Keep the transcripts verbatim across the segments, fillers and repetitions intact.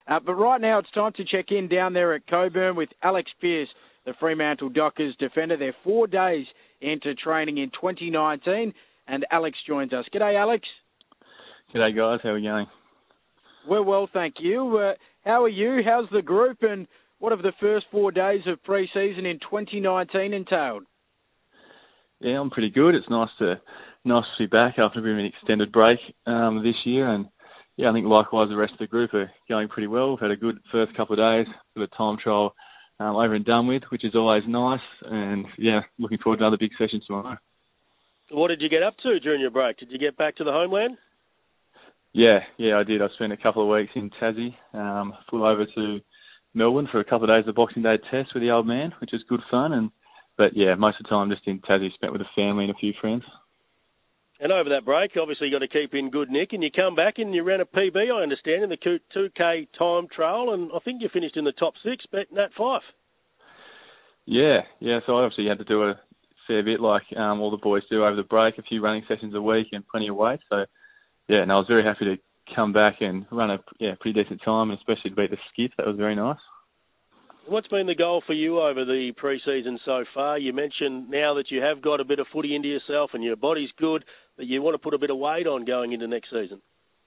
Uh, but right now it's time to check in down there at Coburn with Alex Pearce, the Fremantle Dockers defender. They're four days into training in twenty nineteen, and Alex joins us. G'day, Alex. G'day, guys. How are we going? We're well, thank you. Uh, how are you? How's the group? And what have the first four days of pre-season in twenty nineteen entailed? Yeah, I'm pretty good. It's nice to nice to be back after a bit of an extended break um, this year. And, yeah, I think likewise the rest of the group are going pretty well. We've had a good first couple of days for the time trial um, over and done with, which is always nice. And, yeah, looking forward to another big session tomorrow. What did you get up to during your break? Did you get back to the homeland? Yeah, yeah, I did. I spent a couple of weeks in Tassie, um, flew over to Melbourne for a couple of days of the Boxing Day test with the old man, which was good fun. And But, yeah, most of the time just in Tassie, spent with the family and a few friends. And over that break, obviously you got to keep in good nick, and you come back and you ran a P B, I understand, in the two K time trial, and I think you finished in the top six, beating Nat Fyfe. Yeah, yeah, so I obviously had to do a fair bit like um, all the boys do over the break, a few running sessions a week and plenty of weight. So, yeah, and I was very happy to come back and run a yeah pretty decent time, and especially to beat the skip. That was very nice. What's been the goal for you over the pre-season so far? You mentioned now that you have got a bit of footy into yourself and your body's good, that you want to put a bit of weight on going into next season.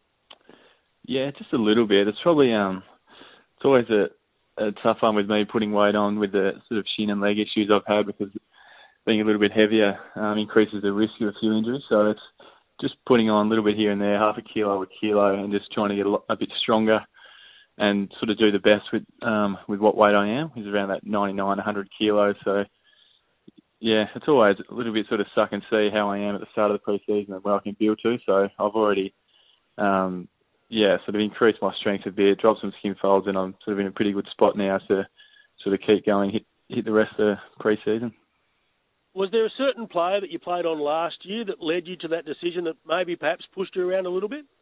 Yeah, just a little bit. It's probably um, it's always a, a tough one with me putting weight on with the sort of shin and leg issues I've had, because being a little bit heavier um, increases the risk of a few injuries. So it's just putting on a little bit here and there, half a kilo, a kilo, and just trying to get a, lot, a bit stronger and sort of do the best with um, with what weight I am, which is around that ninety-nine, one hundred kilos. So, yeah, it's always a little bit sort of suck and see how I am at the start of the pre-season and where I can build to. So I've already, um, yeah, sort of increased my strength a bit, dropped some skin folds, and I'm sort of in a pretty good spot now to sort of keep going, hit, hit the rest of the pre-season. Was there a certain player that you played on last year that led you to that decision that maybe perhaps pushed you around a little bit?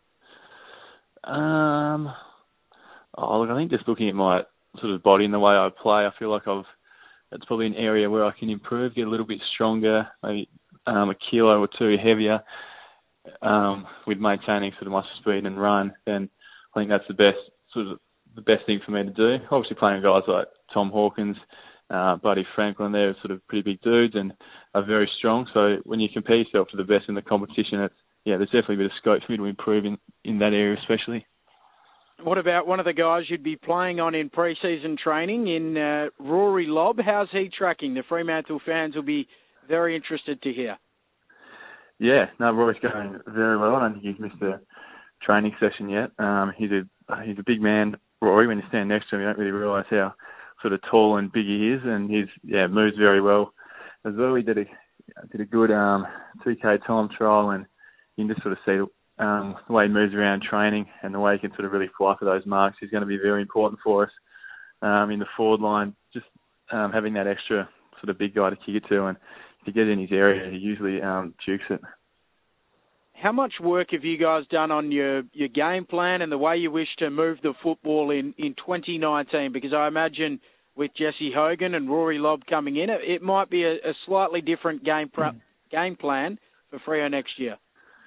Um... Oh, look, I think just looking at my sort of body and the way I play, I feel like I've that's probably an area where I can improve, get a little bit stronger, maybe um, a kilo or two heavier, um, with maintaining sort of my speed and run. Then I think that's the best sort of the best thing for me to do. Obviously, playing guys like Tom Hawkins, uh, Buddy Franklin, they're sort of pretty big dudes and are very strong. So when you compare yourself to the best in the competition, it's yeah, there's definitely a bit of scope for me to improve in, in that area, especially. What about one of the guys you'd be playing on in pre-season training in uh, Rory Lobb? How's he tracking? The Fremantle fans will be very interested to hear. Yeah, no, Rory's going very well. I don't think he's missed a training session yet. Um, he's a he's a big man, Rory. When you stand next to him, you don't really realise how sort of tall and big he is, and he's yeah moves very well as well. He did a did a good um, two K time trial, and you can just sort of see Um, the way he moves around training and the way he can sort of really fly for those marks is going to be very important for us um, in the forward line. Just um, having that extra sort of big guy to kick it to, and if you get in his area, he usually um, jukes it. How much work have you guys done on your, your game plan and the way you wish to move the football in, in twenty nineteen? Because I imagine with Jesse Hogan and Rory Lobb coming in, it, it might be a, a slightly different game pro- mm. game plan for Freo next year.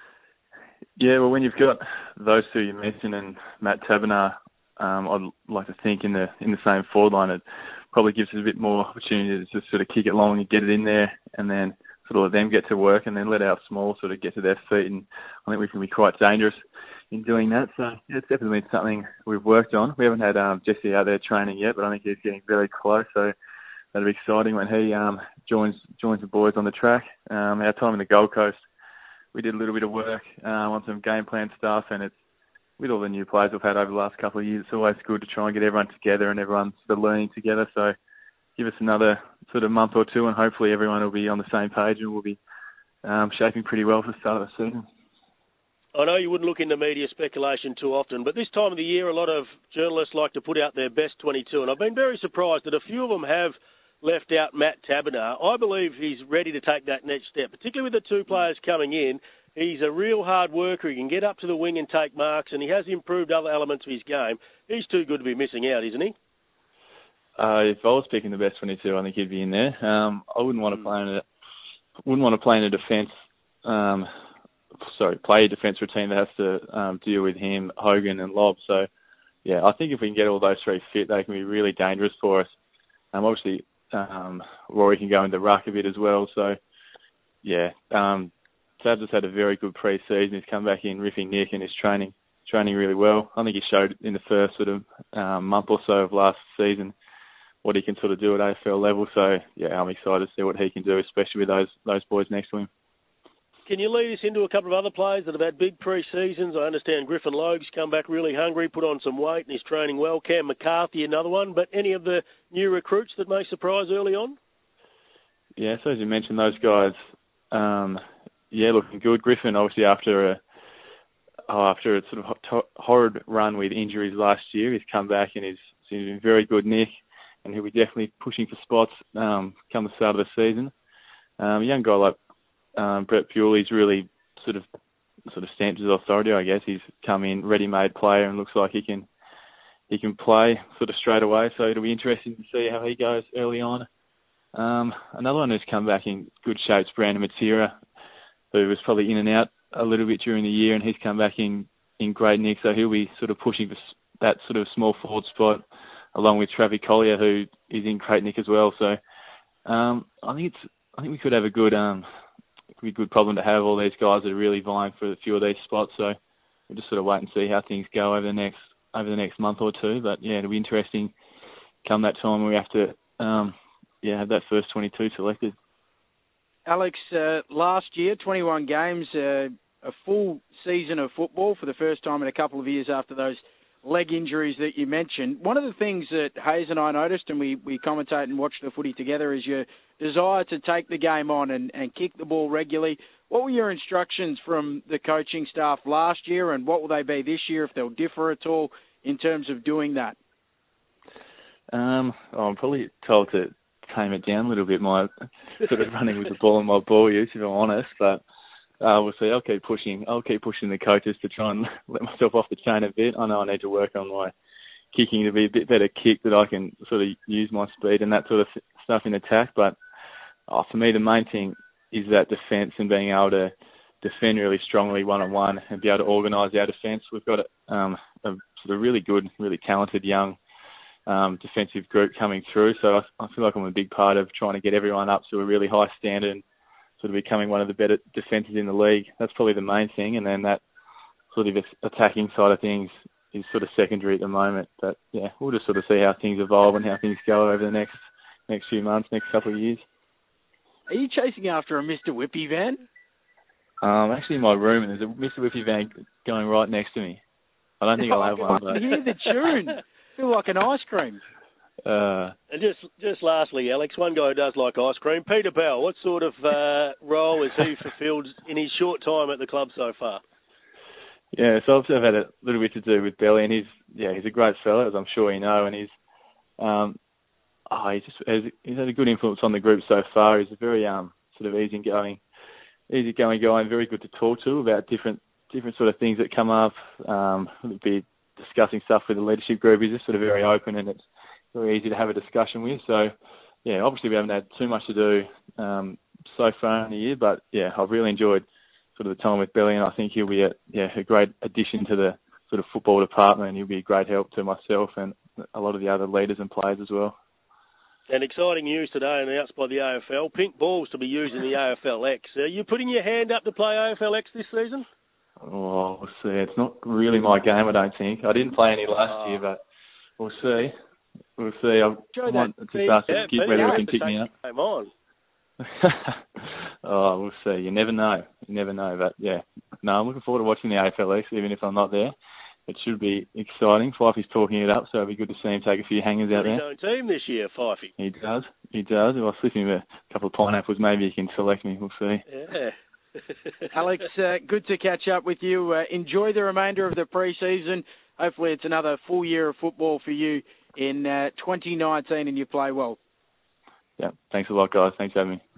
Yeah, well, when you've got those two you mentioned and Matt Taberner, um, I'd like to think in the in the same forward line, it probably gives us a bit more opportunity to just sort of kick it long and get it in there, and then sort of let them get to work, and then let our small sort of get to their feet. And I think we can be quite dangerous in doing that. So yeah, it's definitely something we've worked on. We haven't had um, Jesse out there training yet, but I think he's getting very close. So that'll be exciting when he um, joins joins the boys on the track. Um, our time in the Gold Coast, we did a little bit of work uh, on some game plan stuff, and it's with all the new players we've had over the last couple of years, it's always good to try and get everyone together and everyone sort of learning together. So give us another sort of month or two, and hopefully everyone will be on the same page and we'll be um, shaping pretty well for the start of the season. I know you wouldn't look into media speculation too often, but this time of the year, a lot of journalists like to put out their best twenty-two, and I've been very surprised that a few of them have left out Matt Taberner. I believe he's ready to take that next step, particularly with the two players coming in. He's a real hard worker. He can get up to the wing and take marks, and he has improved other elements of his game. He's too good to be missing out, isn't he? Uh, if I was picking the best twenty-two, I think he'd be in there. Um, I wouldn't want to play in a wouldn't want to play in a defence. Um, sorry, play a defence for a team that has to um, deal with him, Hogan, and Lobb. So, yeah, I think if we can get all those three fit, they can be really dangerous for us. Um, obviously, um, Rory can go into ruck a bit as well. So, yeah, um, Tabs has had a very good pre-season. He's come back in riffing Nick and is training training really well. I think he showed in the first sort of um, month or so of last season what he can sort of do at A F L level. So, yeah, I'm excited to see what he can do, especially with those those boys next to him. Can you lead us into a couple of other players that have had big pre-seasons? I understand Griffin Logue's come back really hungry, put on some weight and is training well. Cam McCarthy, another one. But any of the new recruits that may surprise early on? Yeah, so as you mentioned, those guys, um, yeah, looking good. Griffin, obviously, after a oh, after a sort of ho- horrid run with injuries last year, he's come back and he's, he's been very good, Nick, and he'll be definitely pushing for spots um, come the start of the season. Um, a young guy like Um, Brett Bewley's really sort of sort of stamped his authority, I guess. He's come in ready-made player and looks like he can he can play sort of straight away. So it'll be interesting to see how he goes early on. Um, another one who's come back in good shape is Brandon Matera, who was probably in and out a little bit during the year, and he's come back in in great nick. So he'll be sort of pushing for that sort of small forward spot, along with Travis Collier, who is in great nick as well. So um, I think it's I think we could have a good. Um, It could be a good problem to have, all these guys that are really vying for a few of these spots. So we'll just sort of wait and see how things go over the next over the next month or two. But yeah, it'll be interesting come that time when we have to um, yeah have that first twenty-two selected. Alex, uh, last year, twenty-one games, uh, a full season of football for the first time in a couple of years after those leg injuries that you mentioned. One of the things that Hayes and I noticed, and we, we commentate and watch the footy together, is your desire to take the game on and, and kick the ball regularly. What were your instructions from the coaching staff last year, and what will they be this year, if they'll differ at all in terms of doing that? Um, oh, I'm probably told to tame it down a little bit, my sort of running with the ball and my ball use, if I'm honest, but Uh, we'll see. I'll keep pushing. I'll keep pushing the coaches to try and let myself off the chain a bit. I know I need to work on my kicking to be a bit better kick, that I can sort of use my speed and that sort of stuff in attack. But oh, for me, the main thing is that defence and being able to defend really strongly one-on-one and be able to organise our defence. We've got a, um, a sort of really good, really talented young um, defensive group coming through. So I, I feel like I'm a big part of trying to get everyone up to a really high standard and sort of becoming one of the better defences in the league. That's probably the main thing, and then that sort of attacking side of things is sort of secondary at the moment. But yeah, we'll just sort of see how things evolve and how things go over the next next few months, next couple of years. Are you chasing after a Mister Whippy van? Um, actually in my room, and there's a Mister Whippy van going right next to me. I don't think I'll have one. I can hear the tune. I feel like an ice cream. Uh, and just just lastly, Alex, one guy who does like ice cream, Peter Bell. What sort of uh, role has he fulfilled in his short time at the club so far? Yeah, so I've had a little bit to do with Belly, and he's yeah he's a great fella, as I'm sure you know, and he's um oh, he's just has, he's had a good influence on the group so far. He's a very um sort of easygoing, easygoing guy, and very good to talk to about different different sort of things that come up. Um, be discussing stuff with the leadership group. He's just sort of very open, and it's very easy to have a discussion with. So, yeah, obviously we haven't had too much to do um, so far in the year, but yeah, I've really enjoyed sort of the time with Belly, and I think he'll be a, yeah, a great addition to the sort of football department, and he'll be a great help to myself and a lot of the other leaders and players as well. And exciting news today announced by the A F L, pink balls to be used in the A F L X. Are you putting your hand up to play A F L X this season? Oh, we'll see. It's not really my game, I don't think. I didn't play any last oh. year, but we'll see. We'll see. I might just ask the skip whether he can pick me up. Come on. Oh, we'll see. You never know. You never know. But yeah, no, I'm looking forward to watching the A F L X, even if I'm not there. It should be exciting. Fifey's talking it up, so it'll be good to see him take a few hangers out there. His own team this year, Fifey. He does. He does. If I slip him a couple of pineapples, maybe he can select me. We'll see. Yeah. Alex, uh, good to catch up with you. Uh, enjoy the remainder of the pre-season. Hopefully it's another full year of football for you in uh, twenty nineteen and you play well. Yeah, thanks a lot, guys. Thanks for having me.